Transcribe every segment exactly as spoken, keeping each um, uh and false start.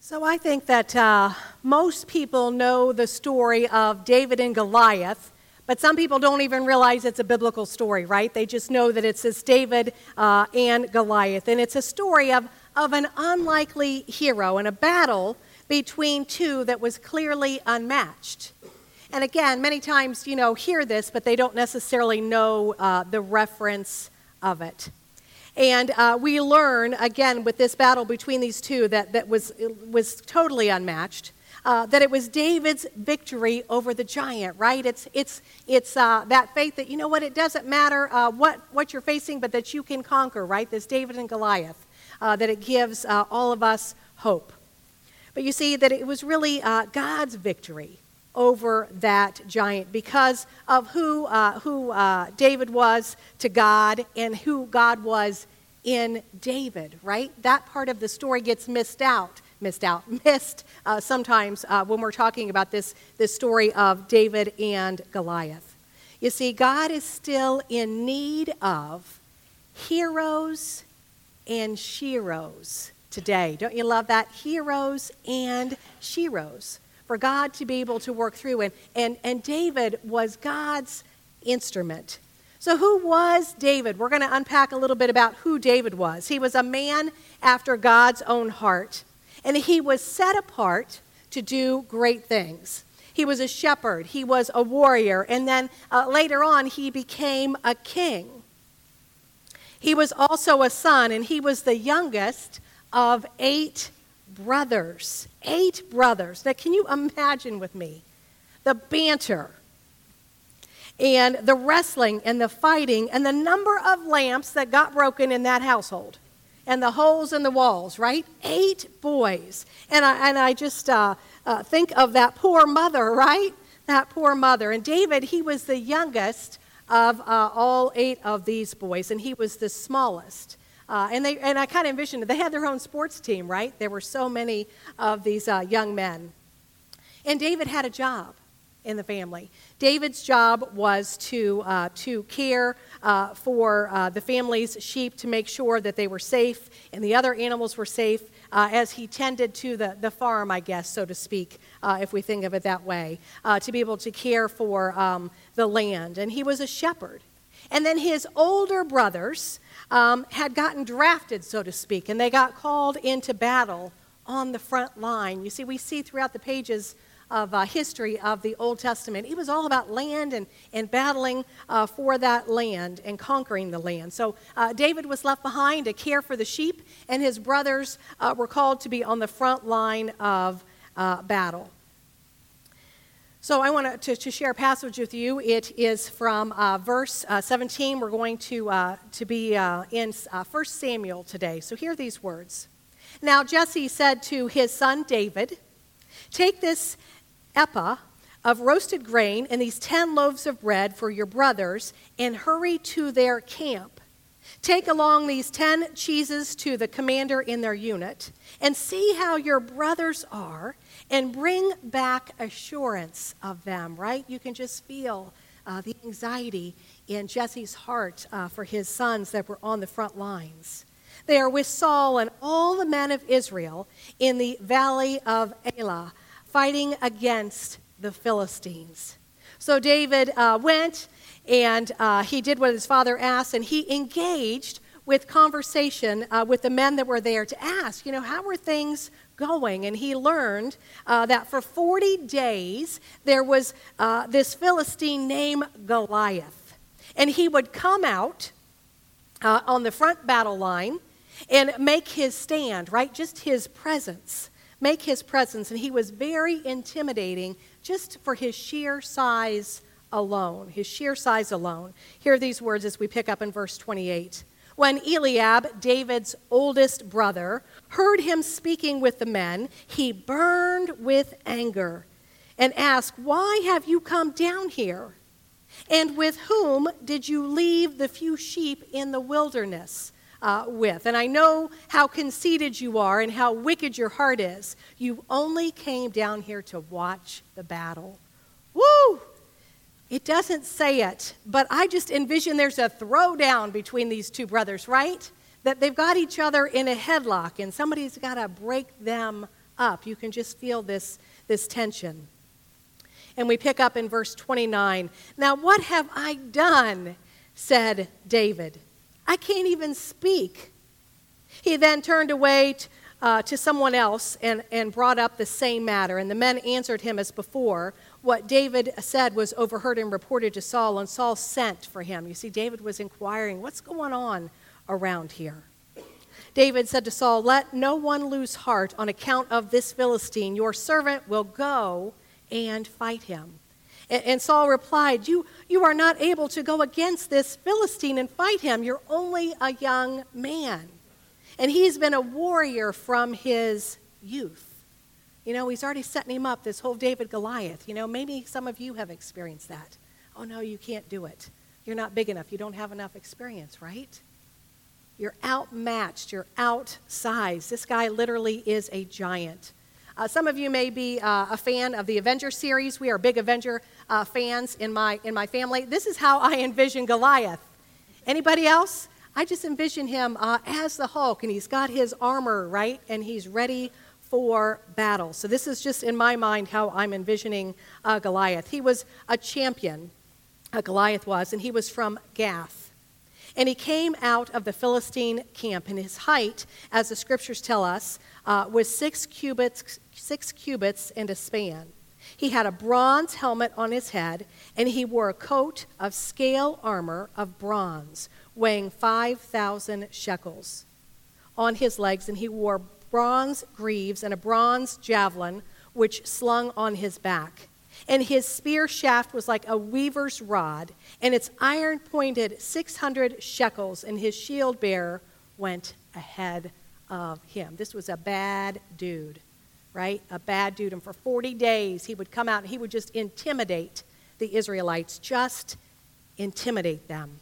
So I think that uh, most people know the story of David and Goliath, but some people don't even realize it's a biblical story, right? They just know that it's this David uh, and Goliath, and it's a story of, of an unlikely hero and a battle between two that was clearly unmatched. And again, many times, you know, hear this, but they don't necessarily know uh, the reference of it. And uh, we learn, again, with this battle between these two that, that was, was totally unmatched, uh, that it was David's victory over the giant, right? It's, it's, it's uh, that faith that, you know what, it doesn't matter uh, what, what you're facing, but that you can conquer, right? This David and Goliath, uh, that it gives uh, all of us hope. But you see that it was really uh, God's victory over that giant because of who uh, who uh, David was to God and who God was in David, right? That part of the story gets missed out, missed out, missed uh, sometimes uh, when we're talking about this, this story of David and Goliath. You see, God is still in need of heroes and sheroes today. Don't you love that? Heroes and sheroes. For God to be able to work through. And, and, and David was God's instrument. So who was David? We're going to unpack a little bit about who David was. He was a man after God's own heart. And he was set apart to do great things. He was a shepherd. He was a warrior. And then uh, later on, he became a king. He was also a son, and he was the youngest of eight brothers. Eight brothers. Now, can you imagine with me the banter and the wrestling and the fighting and the number of lamps that got broken in that household and the holes in the walls, right? Eight boys. And I, and I just uh, uh, think of that poor mother, right? That poor mother. And David, he was the youngest of uh, all eight of these boys, and he was the smallest. Uh, and they and I kind of envisioned it. They had their own sports team, right? There were so many of these uh, young men. And David had a job in the family. David's job was to uh, to care uh, for uh, the family's sheep, to make sure that they were safe and the other animals were safe uh, as he tended to the, the farm, I guess, so to speak, uh, if we think of it that way, uh, to be able to care for um, the land. And he was a shepherd. And then his older brothers Um, had gotten drafted, so to speak, and they got called into battle on the front line. You see, we see throughout the pages of uh, history of the Old Testament, it was all about land and, and battling uh, for that land and conquering the land. So uh, David was left behind to care for the sheep, and his brothers uh, were called to be on the front line of uh, battle. So I want to, to share a passage with you. It is from uh, verse uh, seventeen. We're going to, uh, to be uh, in uh, First Samuel today. So hear these words. Now Jesse said to his son David, "Take this ephah of roasted grain and these ten loaves of bread for your brothers and hurry to their camp. Take along these ten cheeses to the commander in their unit and see how your brothers are, and bring back assurance of them," right? You can just feel uh, the anxiety in Jesse's heart uh, for his sons that were on the front lines. "They are with Saul and all the men of Israel in the valley of Elah, fighting against the Philistines." So David uh, went and uh, he did what his father asked, and he engaged with conversation uh, with the men that were there to ask, you know, how were things going? And he learned uh, that for forty days there was uh, this Philistine named Goliath. And he would come out uh, on the front battle line and make his stand, right? Just his presence. Make his presence. And he was very intimidating just for his sheer size alone. His sheer size alone. Hear these words as we pick up in verse twenty-eight. "When Eliab, David's oldest brother, heard him speaking with the men, he burned with anger and asked, 'Why have you come down here? And with whom did you leave the few sheep in the wilderness uh, with? And I know how conceited you are and how wicked your heart is. You only came down here to watch the battle.'" Woo! It doesn't say it, but I just envision there's a throwdown between these two brothers, right? That they've got each other in a headlock, and somebody's got to break them up. You can just feel this, this tension. And we pick up in verse twenty-nine. Now, what have I done? Said David. I can't even speak. He then turned away t- uh, to someone else and, and brought up the same matter. And the men answered him as before. What David said was overheard and reported to Saul, and Saul sent for him. You see, David was inquiring, what's going on around here? David said to Saul, let no one lose heart on account of this Philistine. Your servant will go and fight him. And, and Saul replied, you, you are not able to go against this Philistine and fight him. You're only a young man. And he's been a warrior from his youth. You know, he's already setting him up, this whole David Goliath. You know, maybe some of you have experienced that. Oh, no, you can't do it. You're not big enough. You don't have enough experience, right? You're outmatched. You're outsized. This guy literally is a giant. Uh, some of you may be uh, a fan of the Avenger series. We are big Avenger uh, fans in my in my family. This is how I envision Goliath. Anybody else? I just envision him uh, as the Hulk, and he's got his armor, right? And he's ready for battle. So this is just in my mind how I'm envisioning uh, Goliath. He was a champion, uh, Goliath was, and he was from Gath. And he came out of the Philistine camp, and his height, as the scriptures tell us, uh, was six cubits, six cubits and a span. He had a bronze helmet on his head, and he wore a coat of scale armor of bronze, weighing five thousand shekels on his legs, and he wore bronze greaves and a bronze javelin, which slung on his back. And his spear shaft was like a weaver's rod, and its iron pointed six hundred shekels, and his shield bearer went ahead of him. This was a bad dude, right? A bad dude. And for forty days, he would come out and he would just intimidate the Israelites, just intimidate them.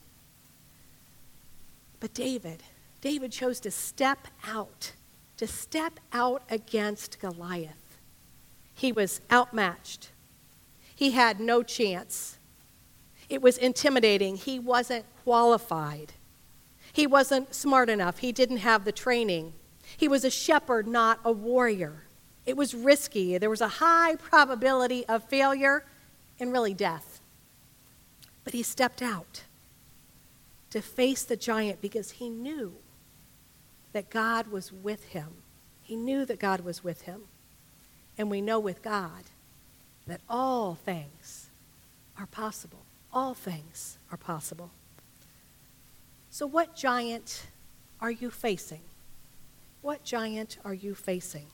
But David, David chose to step out, to step out against Goliath. He was outmatched. He had no chance. It was intimidating. He wasn't qualified. He wasn't smart enough. He didn't have the training. He was a shepherd, not a warrior. It was risky. There was a high probability of failure and really death. But he stepped out to face the giant because he knew that God was with him. He knew that God was with him. And we know with God that all things are possible. All things are possible. So what giant are you facing? What giant are you facing?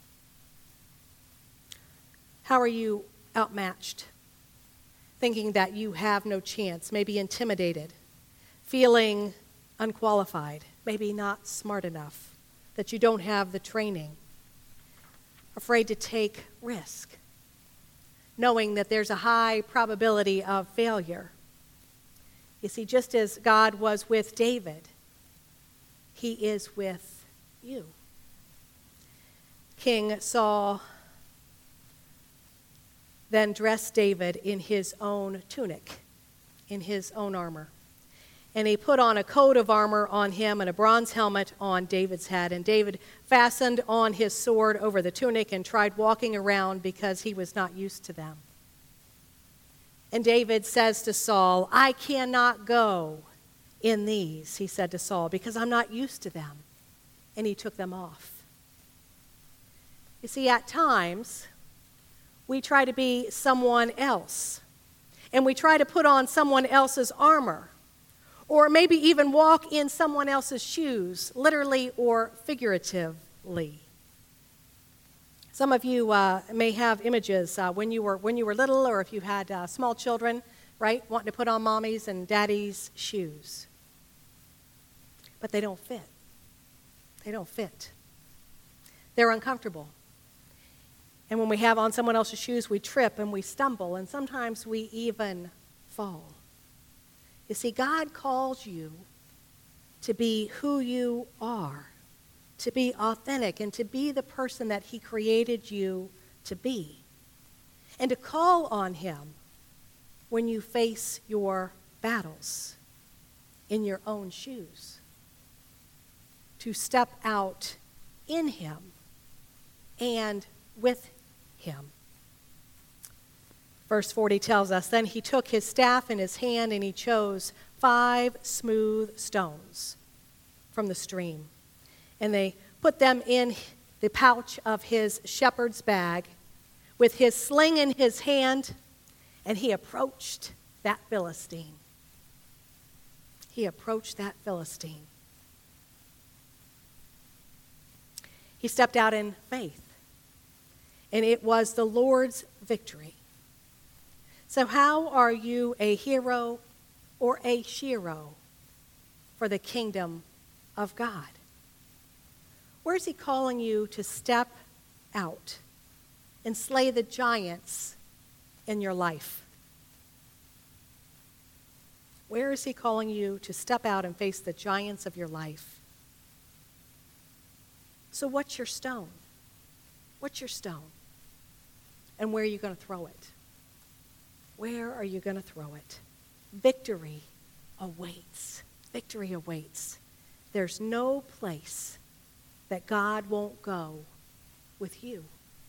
How are you outmatched? Thinking that you have no chance, maybe intimidated, feeling unqualified, maybe not smart enough, that you don't have the training, afraid to take risk, knowing that there's a high probability of failure. You see, just as God was with David, he is with you. King Saul then dressed David in his own tunic, in his own armor. And he put on a coat of armor on him and a bronze helmet on David's head. And David fastened on his sword over the tunic and tried walking around because he was not used to them. And David says to Saul, I cannot go in these, he said to Saul, because I'm not used to them. And he took them off. You see, at times, we try to be someone else. And we try to put on someone else's armor. Or maybe even walk in someone else's shoes, literally or figuratively. Some of you uh, may have images uh, when you were when you were little, or if you had uh, small children, right, wanting to put on mommy's and daddy's shoes. But they don't fit. They don't fit. They're uncomfortable. And when we have on someone else's shoes, we trip and we stumble, and sometimes we even fall. You see, God calls you to be who you are, to be authentic, and to be the person that he created you to be. And to call on him when you face your battles in your own shoes. To step out in him and with him. Verse forty tells us, then he took his staff in his hand and he chose five smooth stones from the stream. And they put them in the pouch of his shepherd's bag with his sling in his hand, and he approached that Philistine. He approached that Philistine. He stepped out in faith, and it was the Lord's victory. So how are you a hero or a shero for the kingdom of God? Where is he calling you to step out and slay the giants in your life? Where is he calling you to step out and face the giants of your life? So what's your stone? What's your stone? And where are you going to throw it? Where are you going to throw it? Victory awaits. Victory awaits. There's no place that God won't go with you.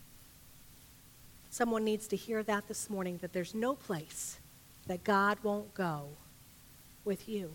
Someone needs to hear that this morning, that there's no place that God won't go with you.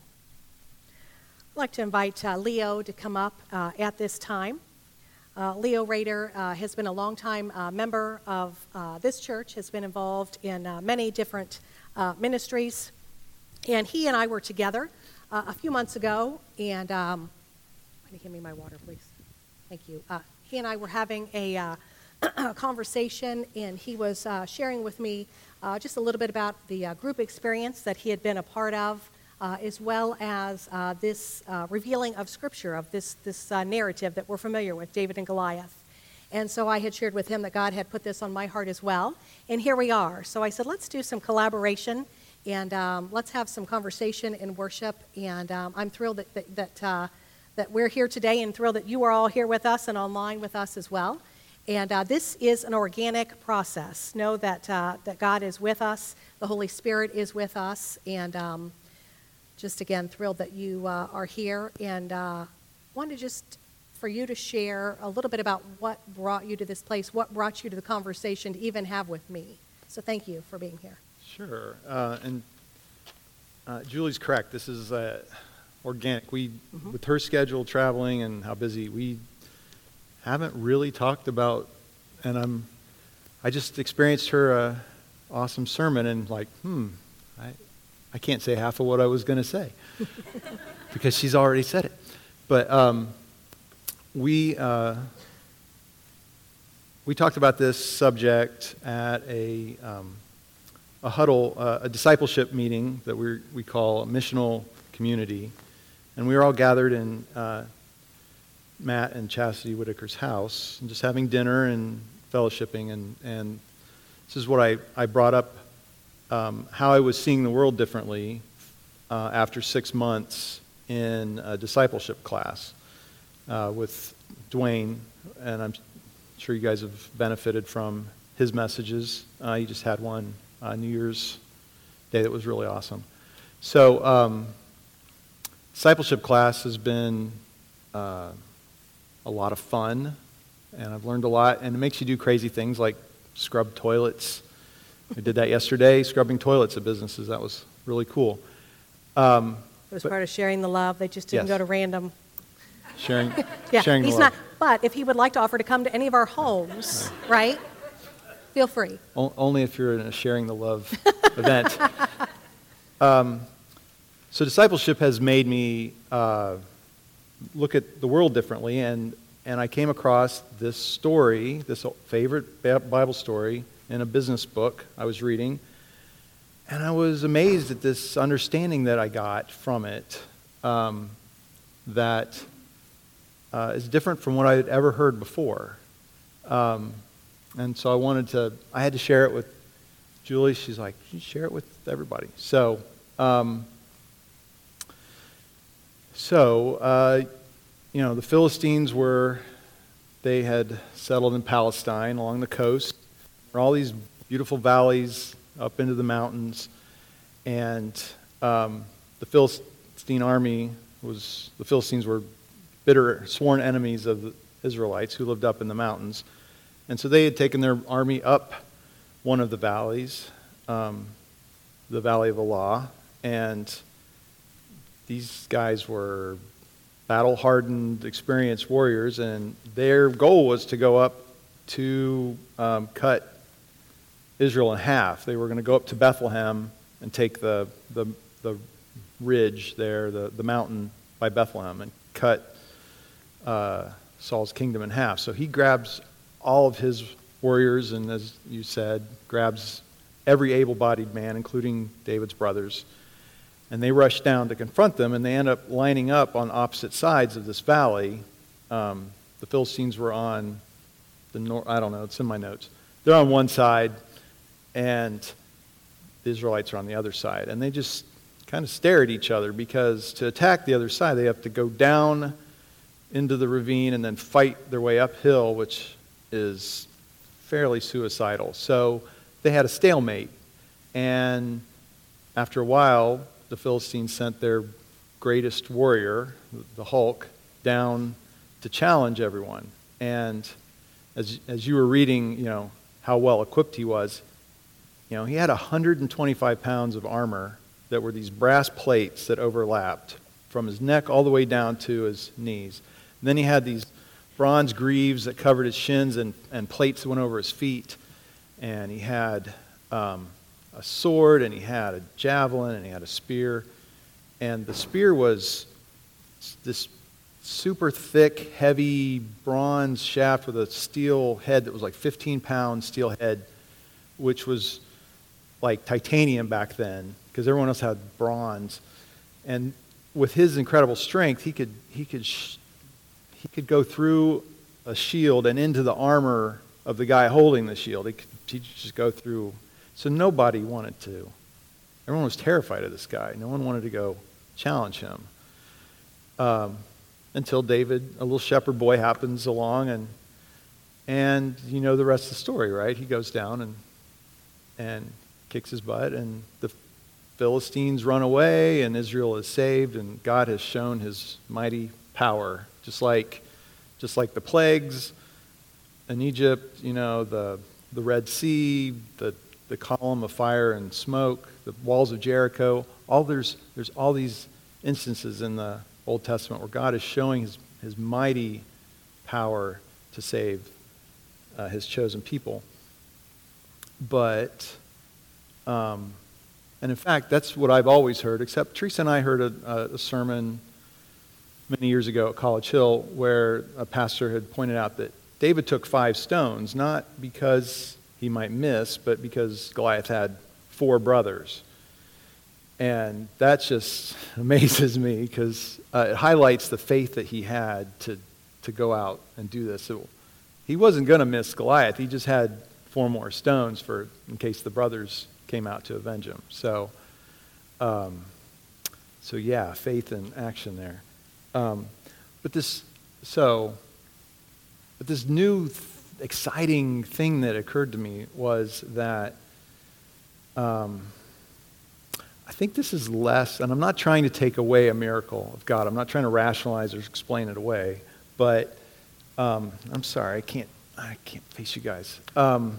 I'd like to invite uh, Leo to come up uh, at this time. Uh, Leo Rader uh, has been a longtime uh, member of uh, this church, has been involved in uh, many different uh, ministries, and he and I were together uh, a few months ago, and um, can you give me my water, please? Thank you. Uh, he and I were having a, uh, a conversation, and he was uh, sharing with me uh, just a little bit about the uh, group experience that he had been a part of, Uh, as well as uh, this uh, revealing of Scripture, of this, this uh, narrative that we're familiar with, David and Goliath. And so I had shared with him that God had put this on my heart as well, and here we are. So I said, let's do some collaboration, and um, let's have some conversation and worship, and um, I'm thrilled that, that, that, uh, that we're here today, and thrilled that you are all here with us and online with us as well. And uh, this is an organic process. Know that, uh, that God is with us, the Holy Spirit is with us, and um, just again, thrilled that you uh, are here, and uh, wanted just for you to share a little bit about what brought you to this place, what brought you to the conversation to even have with me. So thank you for being here. Sure, uh, and uh, Julie's correct. This is uh, organic. We, mm-hmm. with her schedule, traveling, and how busy, we haven't really talked about. And I'm, I just experienced her uh, awesome sermon, and like, hmm, I. I can't say half of what I was going to say because she's already said it. But um, we uh, we talked about this subject at a um, a huddle, uh, a discipleship meeting that we we call a missional community, and we were all gathered in uh, Matt and Chastity Whitaker's house, and just having dinner and fellowshipping, and and this is what I I brought up. Um, how I was seeing the world differently uh, after six months in a discipleship class uh, with Dwayne, and I'm sure you guys have benefited from his messages. Uh, he just had one uh, New Year's Day that was really awesome. So um, discipleship class has been uh, a lot of fun, and I've learned a lot, and it makes you do crazy things like scrub toilets. We did that yesterday, scrubbing toilets at businesses. That was really cool. Um, it was but, part of sharing the love. They just didn't yes. go to random. Sharing, yeah, sharing he's the love. not. But if he would like to offer to come to any of our homes, right? Feel free. O- only if you're in a sharing the love event. Um, so discipleship has made me uh, look at the world differently, and and I came across this story, this favorite Bible story, in a business book I was reading, and I was amazed at this understanding that I got from it um, that uh, is different from what I had ever heard before. Um, and so I wanted to, I had to share it with Julie. She's like, you share it with everybody. So, um, so uh, you know, the Philistines were, they had settled in Palestine along the coast. There were all these beautiful valleys up into the mountains, and um, the Philistine army was, the Philistines were bitter, sworn enemies of the Israelites who lived up in the mountains. And so they had taken their army up one of the valleys, um, the Valley of Elah, and these guys were battle-hardened, experienced warriors, and their goal was to go up to um, cut Israel in half. They were going to go up to Bethlehem and take the the, the ridge there, the, the mountain by Bethlehem, and cut uh, Saul's kingdom in half. So he grabs all of his warriors, and as you said, grabs every able-bodied man, including David's brothers, and they rush down to confront them, and they end up lining up on opposite sides of this valley. Um, the Philistines were on the north, I don't know, it's in my notes. They're on one side, and the Israelites are on the other side. And they just kind of stare at each other, because to attack the other side, they have to go down into the ravine and then fight their way uphill, which is fairly suicidal. So they had a stalemate. And after a while, the Philistines sent their greatest warrior, the Hulk, down to challenge everyone. And as as you were reading, you know, how well equipped he was, you know, he had one hundred twenty-five pounds of armor that were these brass plates that overlapped from his neck all the way down to his knees. And then he had these bronze greaves that covered his shins, and, and plates that went over his feet. And he had um, a sword, and he had a javelin, and he had a spear. And the spear was this super thick, heavy bronze shaft with a steel head that was like fifteen pound steel head, which was like titanium back then, because everyone else had bronze. And with his incredible strength, he could he could sh- he could go through a shield and into the armor of the guy holding the shield. He could he'd just go through. So nobody wanted to. Everyone was terrified of this guy. No one wanted to go challenge him. Um, until David, a little shepherd boy, happens along, and and you know the rest of the story, right? He goes down and and kicks his butt, and the Philistines run away, and Israel is saved, and God has shown his mighty power, just like just like the plagues in Egypt, you know, the the Red Sea, the the column of fire and smoke, the walls of Jericho. All there's there's all these instances in the Old Testament where God is showing his, his mighty power to save uh, his chosen people. But, um, and in fact, that's what I've always heard, except Teresa and I heard a, a sermon many years ago at College Hill where a pastor had pointed out that David took five stones, not because he might miss, but because Goliath had four brothers. And that just amazes me, because uh, it highlights the faith that he had to, to go out and do this. So he wasn't going to miss Goliath. He just had four more stones for in case the brothers came out to avenge him. So, um, so yeah, faith and action there. Um, but this, so, but this new th- exciting thing that occurred to me was that. Um, I think this is less, and I'm not trying to take away a miracle of God. I'm not trying to rationalize or explain it away. But um, I'm sorry, I can't. I can't face you guys. Um,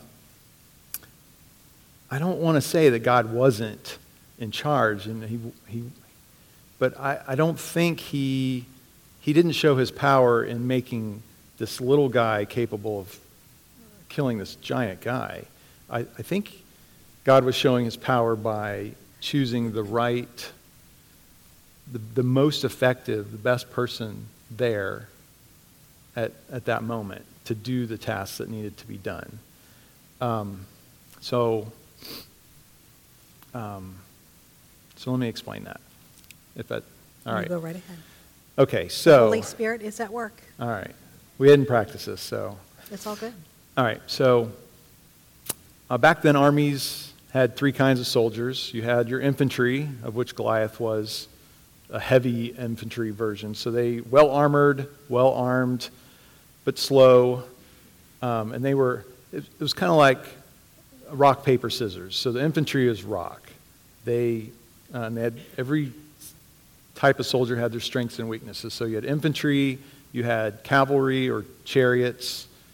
I don't want to say that God wasn't in charge, and he. he but I, I don't think he. He didn't show his power in making this little guy capable of killing this giant guy. I, I think God was showing his power by choosing the right, the, the most effective, the best person there at, at that moment to do the tasks that needed to be done. Um, so, um, so let me explain that. If that, all right. You go right ahead. Okay, so. Holy Spirit is at work. All right. We hadn't practiced this, so. It's all good. All right, so uh, back then armies had three kinds of soldiers. You had your infantry, of which Goliath was a heavy infantry version. So they well armored, well armed, but slow. Um, and they were, it, it was kind of like rock, paper, scissors. So the infantry is rock. They, uh, and they had every type of soldier had their strengths and weaknesses. So you had infantry, you had cavalry or chariots,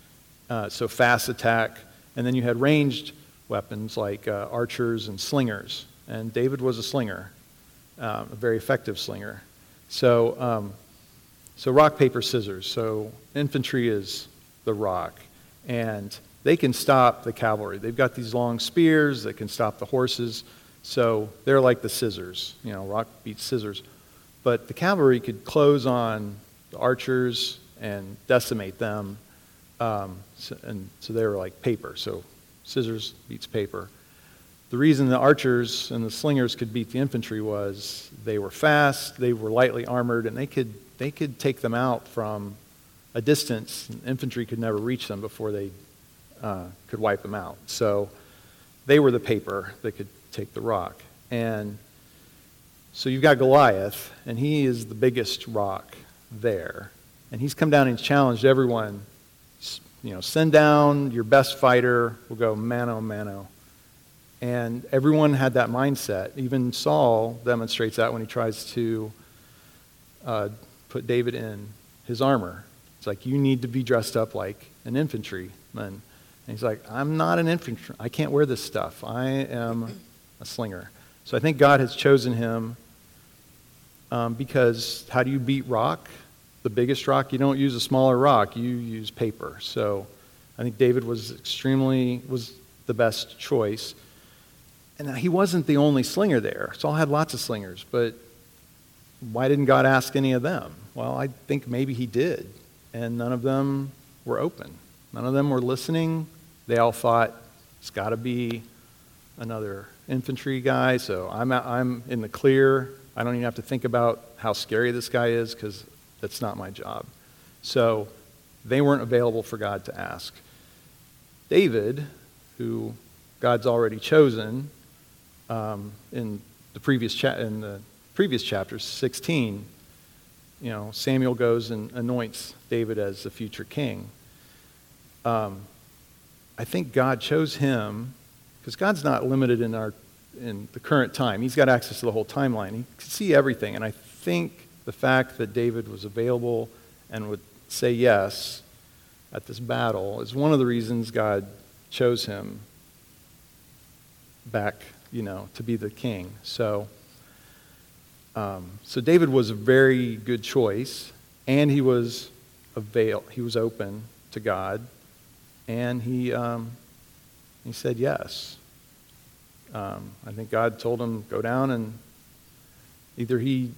uh, so fast attack. And then you had ranged weapons like uh, archers and slingers. And David was a slinger, um, a very effective slinger. So, um, so rock, paper, scissors. So infantry is the rock. And they can stop the cavalry. They've got these long spears that can stop the horses. So they're like the scissors. You know, rock beats scissors. But the cavalry could close on the archers and decimate them. Um, so, and so they were like paper. So scissors beats paper. The reason the archers and the slingers could beat the infantry was they were fast, they were lightly armored, and they could they could take them out from a distance. Infantry could never reach them before they uh, could wipe them out. So they were the paper that could take the rock. And so you've got Goliath, and he is the biggest rock there. And he's come down and he's challenged everyone, you know, send down your best fighter, we'll go mano mano. And everyone had that mindset. Even Saul demonstrates that when he tries to uh, put David in his armor. It's like, you need to be dressed up like an infantryman. And he's like, I'm not an infantry. I can't wear this stuff. I am a slinger. So I think God has chosen him um, because how do you beat rock? The biggest rock? You don't use a smaller rock. You use paper. So I think David was extremely, was the best choice. And he wasn't the only slinger there. Saul had lots of slingers, but why didn't God ask any of them? Well, I think maybe he did, and none of them were open. None of them were listening. They all thought, it's got to be another infantry guy, so I'm, I'm in the clear. I don't even have to think about how scary this guy is because that's not my job. So they weren't available for God to ask. David, who God's already chosen, Um, in the previous cha- in the previous chapter, sixteen, you know, Samuel goes and anoints David as the future king. Um, I think God chose him because God's not limited in our in the current time. He's got access to the whole timeline. He can see everything, and I think the fact that David was available and would say yes at this battle is one of the reasons God chose him back, you know, to be the king. So, um, so David was a very good choice, and he was avail. He was open to God, and he um, he said yes. Um, I think God told him go down, and either he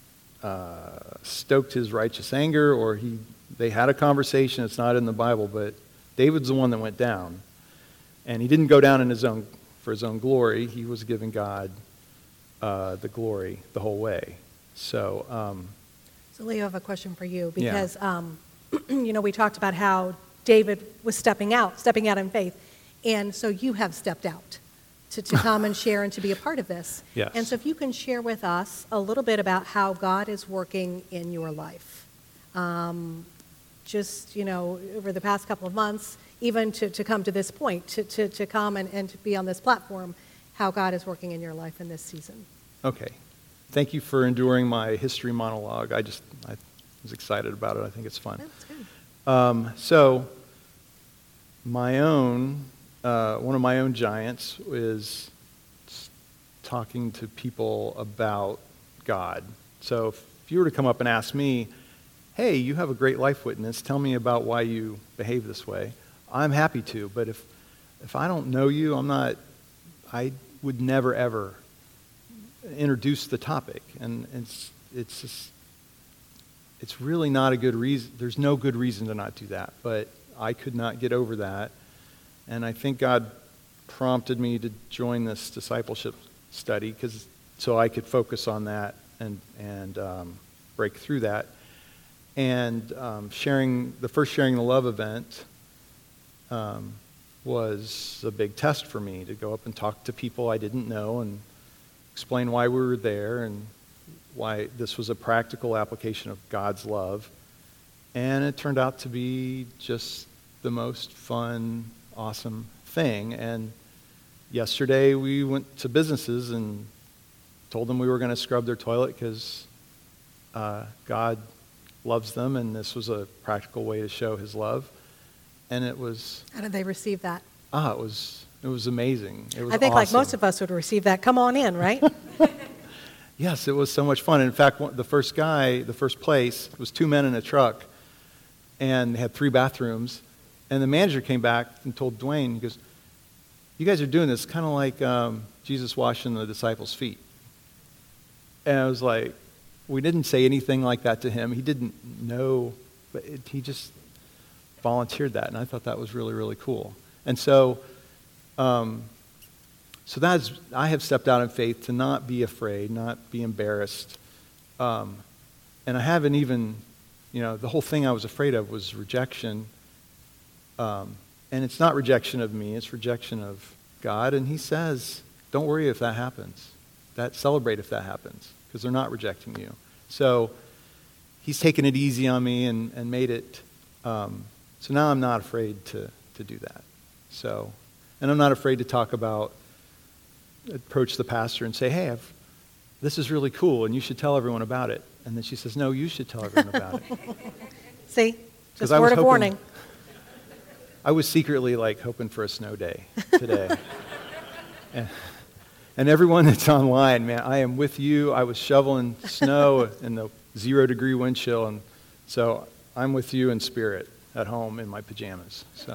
uh, stoked his righteous anger, or he they had a conversation. It's not in the Bible, but David's the one that went down, and he didn't go down in his own. For his own glory. He was giving God uh, the glory the whole way. So, um, so Leo, I have a question for you because, yeah. um, you know, we talked about how David was stepping out, stepping out in faith. And so you have stepped out to, to come and share and to be a part of this. Yes. And so if you can share with us a little bit about how God is working in your life. Um, just, you know, over the past couple of months, even to, to come to this point, to, to, to come and, and to be on this platform, how God is working in your life in this season. Okay. Thank you for enduring my history monologue. I just, I was excited about it. I think it's fun. That's good. Um, so, my own, uh, one of my own giants is talking to people about God. So, if you were to come up and ask me, hey, you have a great life witness, tell me about why you behave this way, I'm happy to, but if if I don't know you, I'm not, I would never, ever introduce the topic. And it's it's just, it's really not a good reason. There's no good reason to not do that, but I could not get over that. And I think God prompted me to join this discipleship study because so I could focus on that and, and um, break through that. And um, sharing, the first Sharing the Love event, Um, was a big test for me to go up and talk to people I didn't know and explain why we were there and why this was a practical application of God's love. And it turned out to be just the most fun, awesome thing. And yesterday we went to businesses and told them we were going to scrub their toilet because uh, God loves them and this was a practical way to show his love. and it was, How did they receive that? ah, it was, it was amazing. It was I think like awesome. most of us would receive that. Come on in, right? Yes, it was so much fun. In fact, one- the first guy, the first place, was two men in a truck, and they had three bathrooms. And the manager came back and told Dwayne, he goes, you guys are doing this kind of like um, Jesus washing the disciples' feet. And I was like, we didn't say anything like that to him. He didn't know, but it, he just volunteered that, and I thought that was really, really cool. And so, um, so that's, I have stepped out in faith to not be afraid, not be embarrassed. Um, and I haven't even, you know, the whole thing I was afraid of was rejection. Um, and it's not rejection of me, it's rejection of God. And he says, don't worry if that happens. That celebrate if that happens, because they're not rejecting you. So he's taken it easy on me and, and made it, um, so now I'm not afraid to, to do that. So, and I'm not afraid to talk about, approach the pastor and say, hey, I've, this is really cool and you should tell everyone about it. And then she says, no, you should tell everyone about it. See? Just I was word of hoping- warning. I was secretly like hoping for a snow day today. and, and everyone that's online, man, I am with you. I was shoveling snow in the zero degree wind chill, and so I'm with you in spirit at home in my pajamas. So.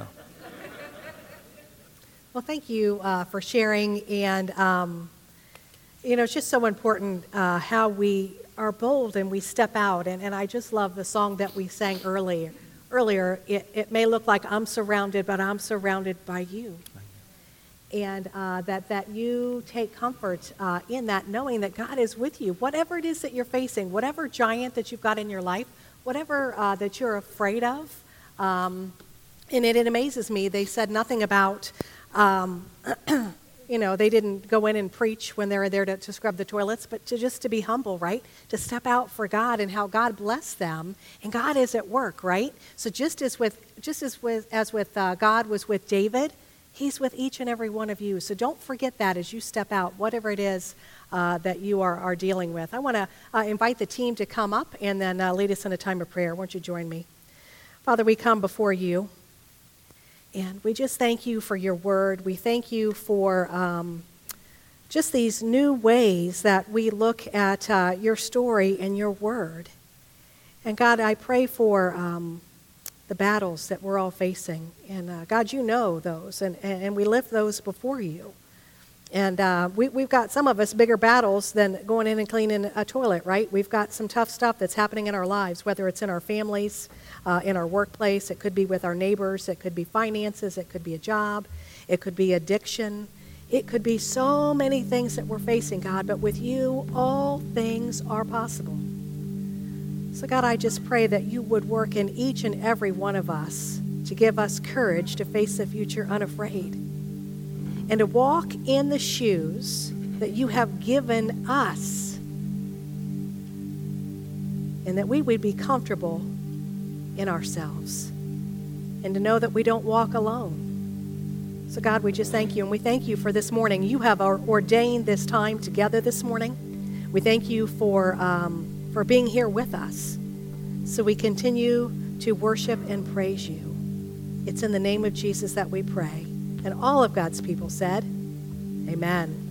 Well, thank you uh, for sharing. And, um, you know, it's just so important uh, how we are bold and we step out. And, and I just love the song that we sang earlier. Earlier, it, it may look like I'm surrounded, but I'm surrounded by you. And uh, that, that you take comfort uh, in that, knowing that God is with you. Whatever it is that you're facing, whatever giant that you've got in your life, whatever uh, that you're afraid of. Um, and it, it amazes me, they said nothing about, um, you know, they didn't go in and preach when they were there to, to scrub the toilets, but to just to be humble, right? To step out for God and how God blessed them. And God is at work, right? So just as with, just as with, as with uh, God was with David, He's with each and every one of you. So don't forget that as you step out, whatever it is uh, that you are, are dealing with. I want to uh, invite the team to come up and then uh, lead us in a time of prayer. Won't you join me? Father, we come before you, and we just thank you for your word. We thank you for um, just these new ways that we look at uh, your story and your word. And God, I pray for um, the battles that we're all facing. And uh, God, you know those, and, and we lift those before you. And uh, we, we've got, some of us, bigger battles than going in and cleaning a toilet, right? We've got some tough stuff that's happening in our lives, whether it's in our families, uh, in our workplace, it could be with our neighbors, it could be finances, it could be a job, it could be addiction. It could be so many things that we're facing, God, but with you, all things are possible. So God, I just pray that you would work in each and every one of us to give us courage to face the future unafraid and to walk in the shoes that you have given us, and that we would be comfortable in ourselves and to know that we don't walk alone. So God, we just thank you, and we thank you for this morning. You have ordained this time together this morning. We thank you for um, for being here with us, so we continue to worship and praise you. It's in the name of Jesus that we pray. And all of God's people said, amen.